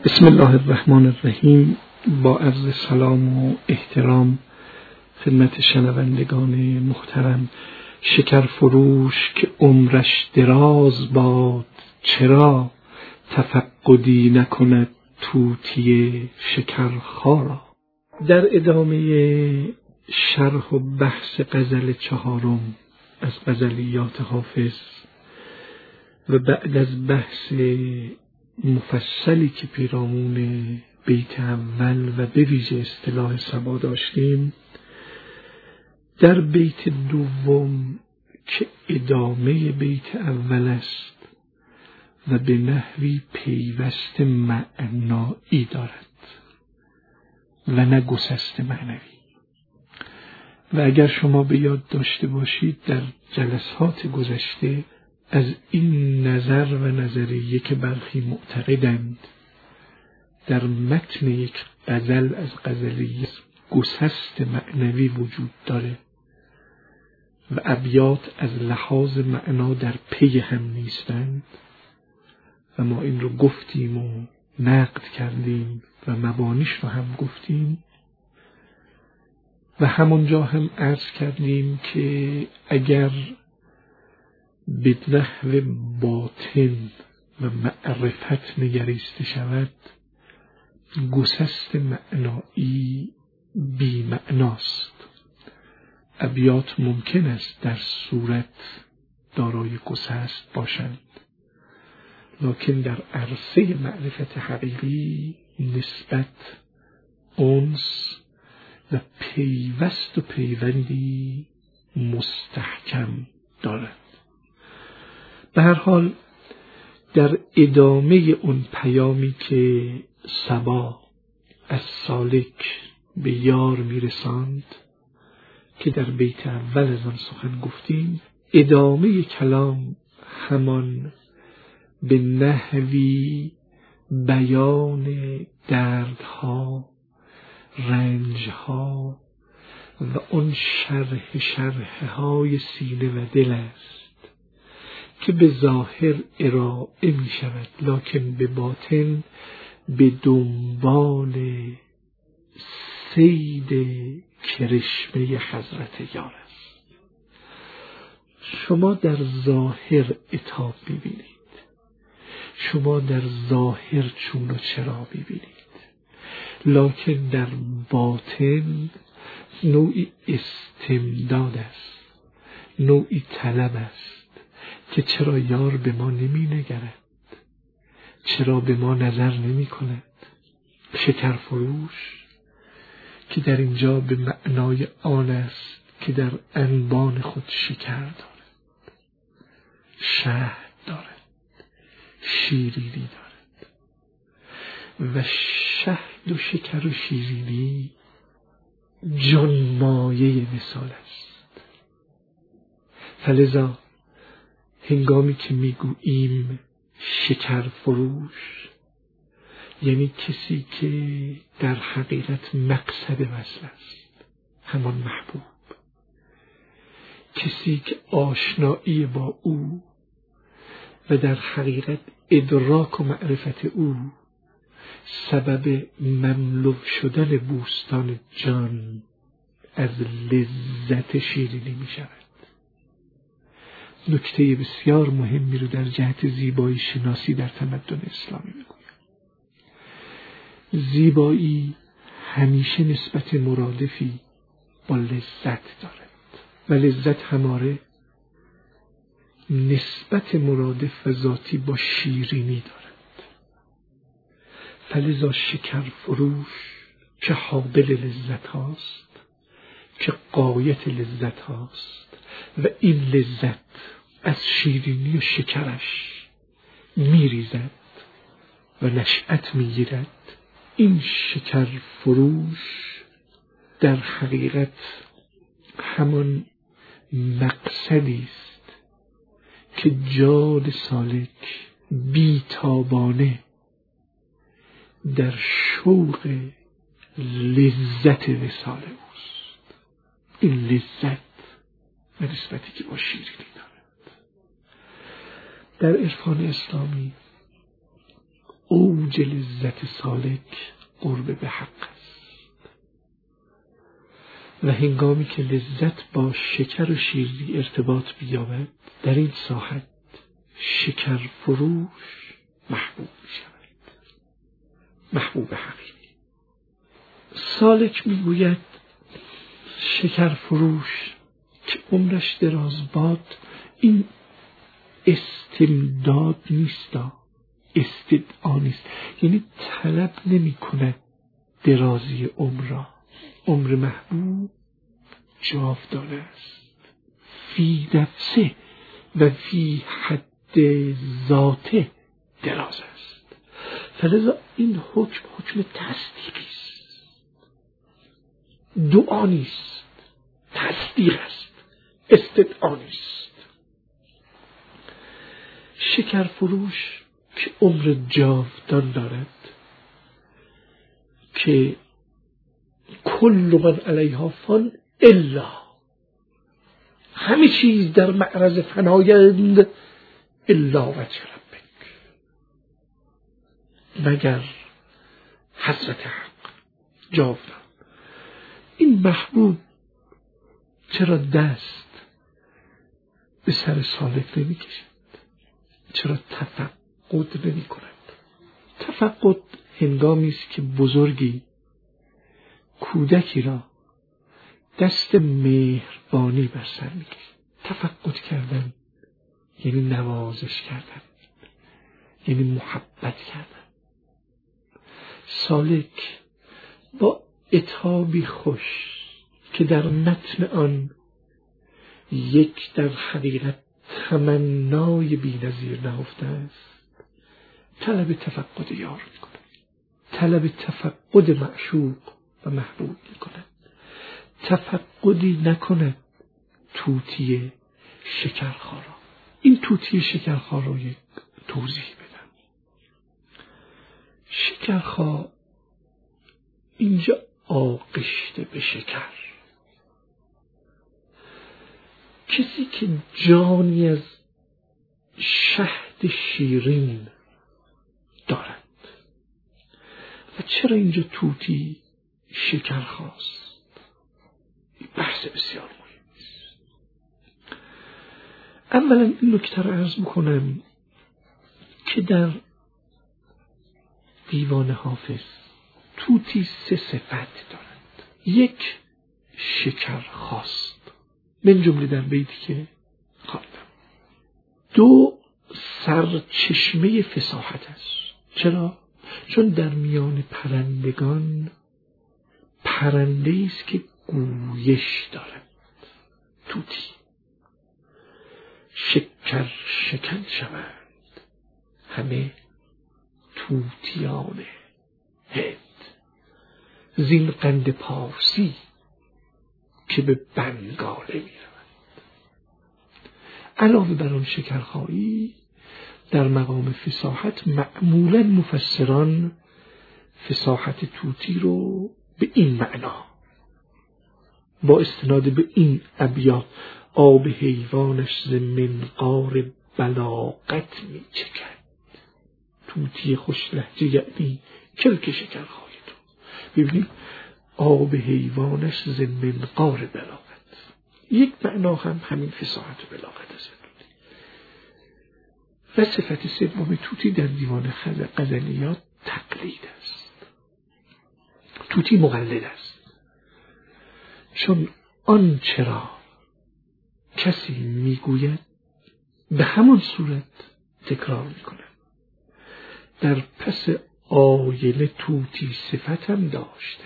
بسم الله الرحمن الرحیم. با عرض سلام و احترام خدمت شنوندگان محترم، شکر فروش که عمرش دراز باد، چرا تفقدی نکند طوطی شکرخارا. در ادامه شرح و بحث غزل چهارم از غزلیات حافظ و بعد از بحث مفصلی که پیرامون بیت اول و به ویژه اصطلاح صبا داشتیم، در بیت دوم که ادامه بیت اول است و به نحوی پیوست معنایی دارد و نه گسست معنوی. و اگر شما به یاد داشته باشید در جلسات گذشته از این نظر و نظریه که برخی معتقدند در متن یک غزل از غزلیه گسست معنوی وجود داره و ابیات از لحاظ معنا در پی هم نیستند و ما این رو گفتیم و نقد کردیم و مبانیش رو هم گفتیم و همونجا هم عرض کردیم که اگر به نحو باطن و معرفت نگریسته شود، گسست معنایی بی معناست. ابیات ممکن است در صورت دارای گسست باشند، لکن در عرصه معرفت حقیقی نسبت، انس و پیوست و پیوندی مستحکم دارد. به هر حال در ادامه اون پیامی که صبا از سالک به یار میرساند که در بیت اول از آن سخن گفتیم، ادامه کلام همان به نحوی بیان دردها، رنجها و اون شرحهای سینه و دل است که به ظاهر ارائه می شود، لکن به باطن به دنبال صید کرشمه حضرت یار است. شما در ظاهر عتاب می‌بینید، شما در ظاهر چون و چرا می‌بینید، لکن در باطن نوعی استمداد است، نوعی طلب است که چرا یار به ما نمی نگرد، چرا به ما نظر نمی کند. شکر فروش که در اینجا به معنای آن است که در انبان خود شکر دارد، شهد دارد، شیرینی دارد و شهد و شکر و شیرینی جانمایه مثال است. فلذا هنگامی که میگوییم شکر فروش، یعنی کسی که در حقیقت مقصد وصل است، همان محبوب، کسی که آشنایی با او و در حقیقت ادراک و معرفت او سبب مملو شدن بوستان جان از لذت شیرینی می شود. نکته بسیار مهمی رو در جهت زیبایی شناسی در تمدن اسلامی میگویم. زیبایی همیشه نسبت مرادفی با لذت دارد و لذت هماره نسبت مرادف و ذاتی با شیرینی دارد. فلذا شکر فروش که حاصل لذت هاست، که غایت لذت هاست و این لذت از شیرینی و شکرش میریزد و نشأت میگیرد، این شکر فروش در حقیقت همان مقصدی است که جان سالک بیتابانه در شوق لذت وصال اوست. این لذت و نسبتی که با شیرینی دارد. در عرفان اسلامی اوج لذت سالک قرب به حق است و هنگامی که لذت با شکر و شیرینی ارتباط بیابد در این ساحت شکر فروش محبوب می شود، محبوب حقیقی. سالک می گوید شکر فروش که عمرش دراز باد این استمداد نیست، استدعا نیست، یعنی طلب نمی کند درازی عمر را. عمر محبوب جاودانه است، فی نفسه و فی حد ذاته دراز است. فلذا این حکم تصدیقی است، دعا نیست، تصدیق است، استدعا نیست. شکر فروش که عمر جاودان دارد، که کل من علیها فان الا، همه چیز در معرض فنایند الا وجه ربک، مگر حضرت حق جاودان. این محبوب چرا دست به سر سالک نمی کشد؟ چرا تفقد نمی کند؟ تفقد هنگامی است که بزرگی کودکی را دست مهربانی بر سر می کشد. تفقد کردن یعنی نوازش کردن، یعنی محبت کردن. سالک با عتابی خوش که در متن آن یک در حقیقت تمنای بی‌نظیر نهفته است، طلب تفقد یار می کند، طلب تفقد معشوق و محبوب می کند. تفقدی نکند طوطی شکرخوارا. این طوطی شکرخوار رو یک توضیح بدم. شکرخوار اینجا آغشته به شکر، کسی که جانی از شهد شیرین دارد. و چرا اینجا طوطی شکرخواست؟ این بحث بسیار مهم است. اولا این نکته را عرض میکنم که در دیوان حافظ طوطی 3 صفت دارد. یک، شکرخواست، من جمله در بیتی که خواندم. 2، سرچشمه فصاحت است. چرا؟ چون در میان پرندگان پرنده است که گویش دارد. طوطی شکر شکن شوند همه طوطیان هند، زین قند پارسی که به بنگاله می روند. علاوه بر آن شکرخایی در مقام فصاحت معمولا مفسران فصاحت طوطی رو به این معنا با استناد به این ابیات آب حیوانش ز منقار بلاغت می چکد. طوطی خوش لهجه یعنی کلک شکرخای تو. ببینید آب حیوانش ز منقار بلاغت، یک معنا هم همین فصاحت و بلاغت است. و صفت سوم طوطی در دیوان غزلیات تقلید است. طوطی مقلد است، چون آن چرا کسی میگوید به همان صورت تکرار میکنه. در پس آینه طوطی صفتم داشته،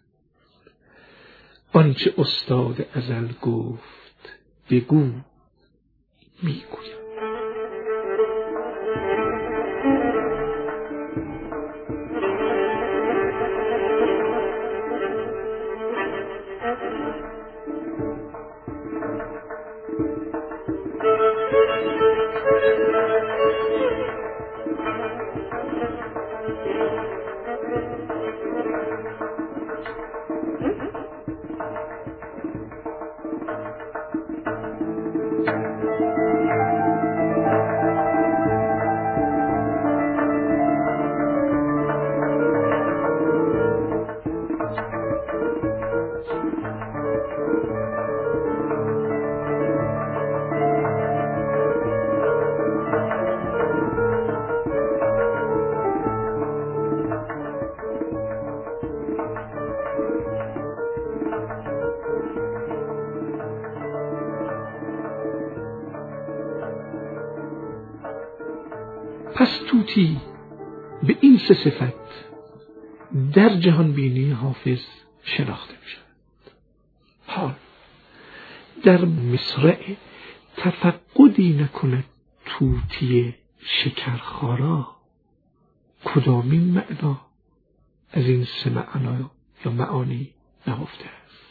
آنچه استاد ازل گفت بگو میگویم. پس طوطی به این سه صفت در جهان بینی حافظ شناخته می شود. حال در مصرع تفقدی نکند طوطی شکرخارا، کدامین معنا از این سه معنا یا معانی نهفته است.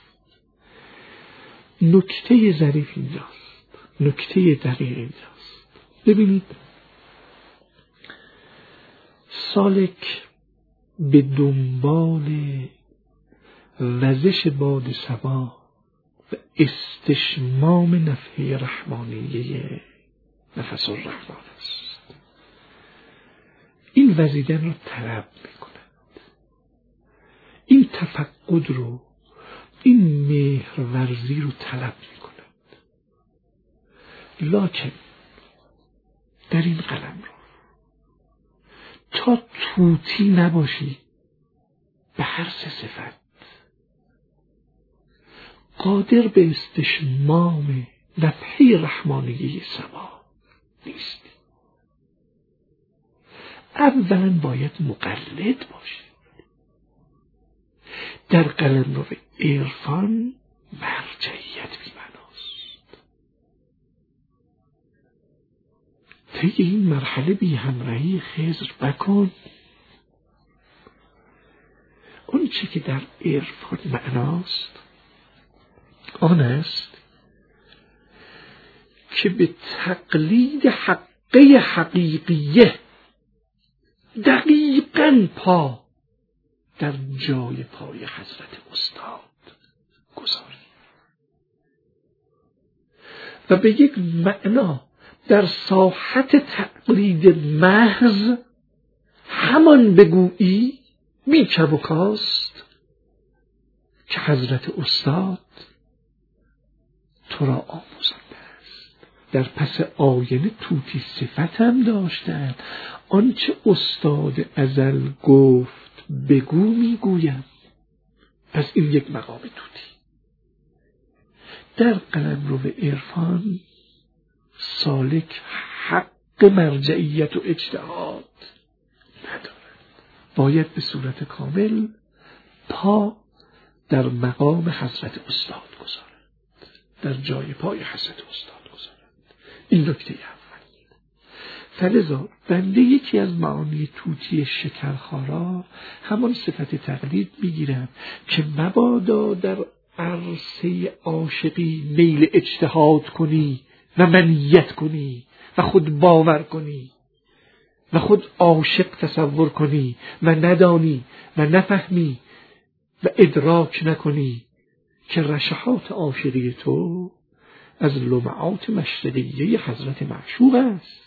نکته ظریف اینجاست، نکته دقیق اینجاست. ببینید سالک به دنبال وزش باد صبا و استشمام نفحه رحمانیه نفس الرحمن است. این وزیدن رو طلب میکند، این تفقد رو، این مهرورزی رو طلب میکند. لکن در این قلم رو تا طوطی نباشی به هر سه صفت قادر به استشمام نفحه رحمانیه سما نیستی. اولا باید مقلد باشی. در قلمرو عرفان مرجعیت بی‌معناست. طی این مرحله بی همراهی خضر بکن. اون چی که در عرفان معناست آن است که به تقلید حقه حقیقیه دقیقاً پا در جای پای حضرت استاد گذاری و به یک معنا در ساحت تقلید محض همان بگویی بی کم و کاست که حضرت استاد تو را آموزنده است. در پس آینه طوطی صفت هم داشتند. آنچه استاد ازل گفت بگو میگویم. پس این یک مقام طوطی. در قلمرو عرفان سالک حق مرجعیت و اجتهاد ندارد. باید به صورت کامل پا در مقام حضرت استاد گذارد، در جای پای حضرت استاد گذارد. این نکته اول. فلذا بنده یکی از معانی طوطی شکرخارا همان صفت تقلید میگیرم که مبادا در عرصه عاشقی میل اجتهاد کنی و منیت کنی و خود باور کنی و خود عاشق تصور کنی و ندانی و نفهمی و ادراک نکنی که رشحات عاشقی تو از لمعات مشرقیه حضرت معشوق است.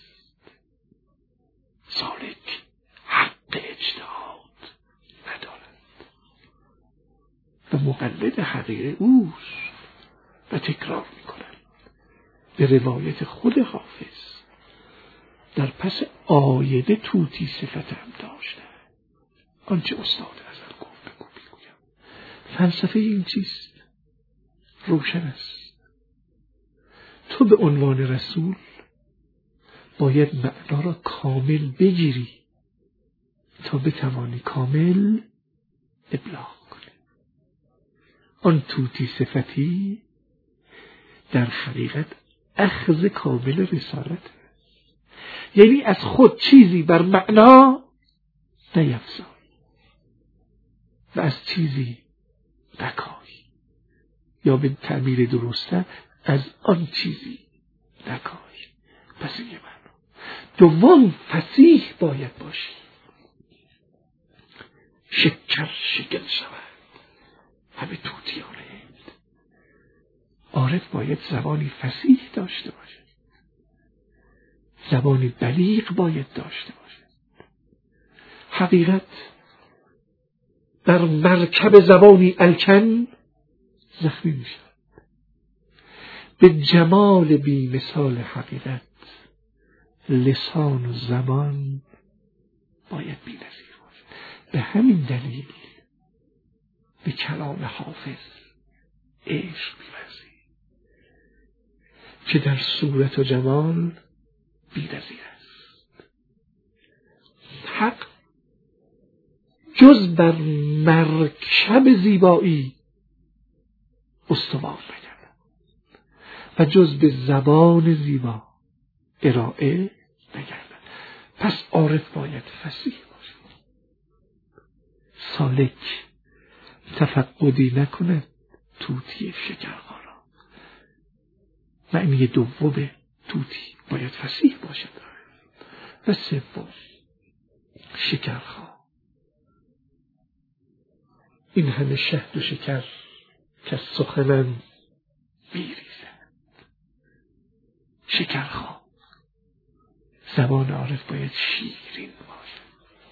سالک حق اجتهاد ندارد و مقلد حقیقی اوست و تکرار میکنند. به روایت خود حافظ در پس آیده طوطی صفت هم داشته. آنچه استاد ازل گفت بگو بگویم. فلسفه این چیست؟ روشن است. تو به عنوان رسول باید معنا را کامل بگیری تا بتوانی کامل ابلاغ کنی. آن طوطی صفتی در حقیقت اخذ کامل رسالت، یعنی از خود چیزی بر معنا نیفزای و از چیزی نکای، یا به تعبیر درسته از آن چیزی نکای. پس این معنا. دوم فصیح باید باشی. شکر شکل شود همه طوطیانه. عارف باید زبانی فصیح داشته باشه، زبانی بلیغ باید داشته باشه. حقیقت در مرکب زبانی الکن زخمی میشه. به جمال بی مثال حقیقت لسان و زبان باید بی نظیر باشه. به همین دلیل به کلام حافظ عشق می‌ورزی که در صورت و جمال بی نظیر است. حق جز بر مرکب زیبایی استوار نگردد و جز به زبان زیبا ارائه نگردد. پس عارف باید فصیح باشد، سالک تفقدی نکند توتی شکرخوارا. معنی دوم توتی باید فصیح باشد. و سوم شکرخوار. این همه شهد و شکر که سخنم میریزد. شکرخوار. زبان عارف باید شیرین باشد،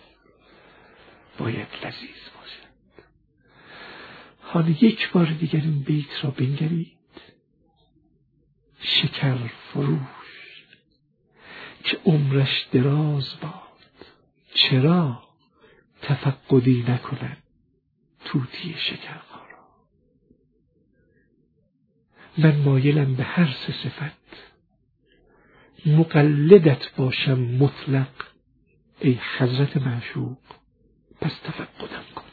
باید لذیذ باشد. حالا یک بار دیگر این بیت را بنگرید. شکر فروش که عمرش دراز باد، چرا تفقدی نکند توتی شکرخوارا. من مایلم به هر سه صفت، مقلدت باشم مطلق ای حضرت معشوق، پس تفقدم کن.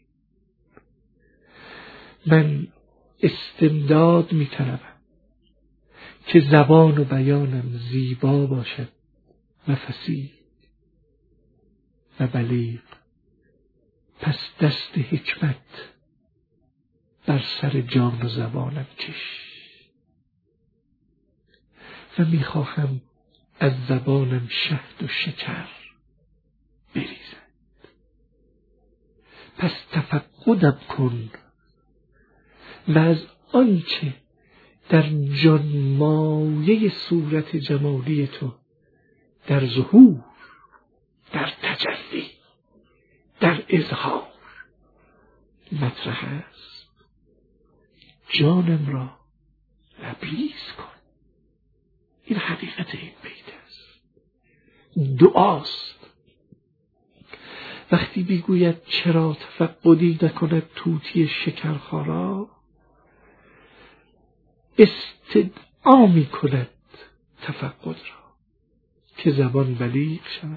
من استمداد می طلبم که زبان و بیانم زیبا باشد و فصیح و بلیغ، پس دست حکمت بر سر جان و زبانم کش. و میخواهم از زبانم شهد و شکر بریزد، پس تفقدم کن و از آنچه در جانمایه صورت جمالی تو در ظهور، در تجلی، در اظهار مطرح است، جانم را لبریز کن. این حقیقت این بیت است. دعاست. وقتی میگوید چرا تفقدی نکند توتی شکرخوارا، استدعا می کند تفقد را که زبان بلیغ شود،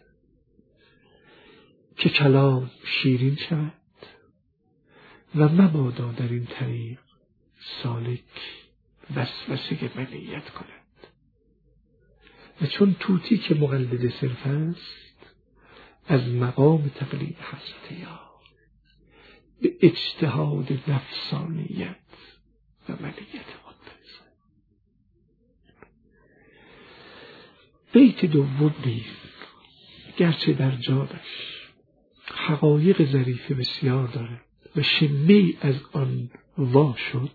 که کلام شیرین شود و مبادا در این طریق سالک وسوسه منیت کند. و چون توتی که مقلد صرف است، از مقام تقلید حضرت یار به اجتهاد نفسانیت و منیت خود برسد. بیت دوم نیز گرچه در جانش حقایق ظریفه بسیار دارد و شمه‌ای از آن وا شد،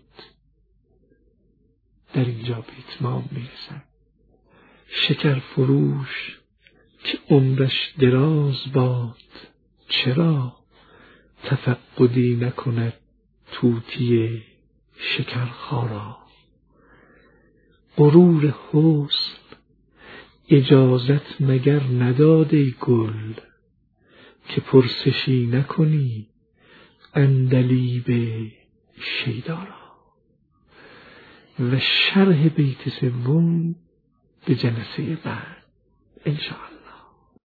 در اینجا به اتمام میرسد. شکر فروش که عمرش دراز باد، چرا تفقدی نکند توتی شکرخوارا. غرور حسن اجازت مگر نداد ای گل، که پرسشی نکنی عندلیب شیدارا. و شرح بیت سوم به جلسه بعد انشاءالله.